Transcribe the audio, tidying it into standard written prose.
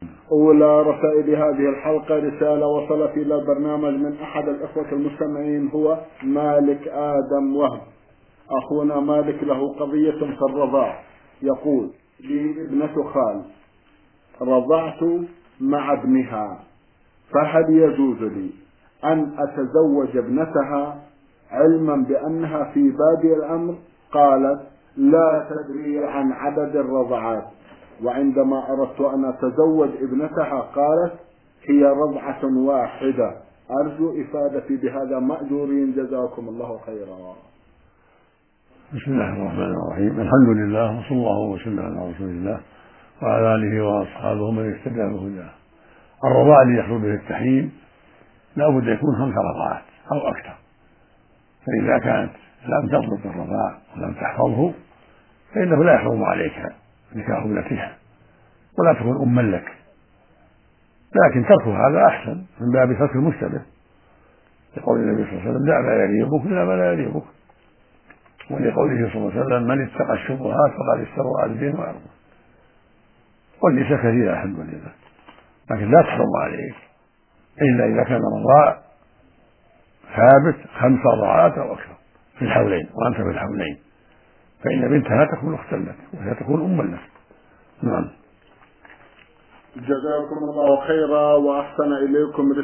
أولى رسائل هذه الحلقة رسالة وصلت إلى البرنامج من أحد الأخوة المستمعين، هو مالك آدم وهب. أخونا مالك له قضية في الرضاع. يقول: لي ابنة خال رضعت مع ابنها، فهل يجوز لي أن أتزوج ابنتها علما بأنها في بادئ الأمر قالت لا تدري عن عدد الرضعات، وعندما أردت أن أتزوج ابنتها قالت هي رضعة واحدة؟ أرجو إفادتي بهذا مأجورين، جزاكم الله خيرا. بسم الله الرحمن الرحيم. الحمد لله، وصلى الله وسلم على رسول الله وعلى آله وأصحابه من اهتدى بهداه. الرضاع الذي يحصل به التحريم لا بد يكون 5 رضعات أو أكثر، فإذا كانت لم تضبط الرضاع ولم تحفظه فإنه لا يحرم عليك نكاح ابنتها ولا تكون أما لك، لكن ترك هذا أحسن من باب ترك المشتبه، لقول النبي صلى الله عليه وسلم: دع ما يريبك إلى ما لا يريبك، ولقوله صلى الله عليه وسلم: من اتقى الشبهات فقد استبرأ لدينه وعرضه. والنساء كثيرة الحمد لله، لكن لا تحرم عليك إلا إذا كان الرضاع ثابت 5 رضعات أو أكثر في الحولين، وأنت في الحولين، فإن بنتها تكون أختا لك وهي تكون أما لك. نعم. جزاكم الله خيرا وأحسن إليكم.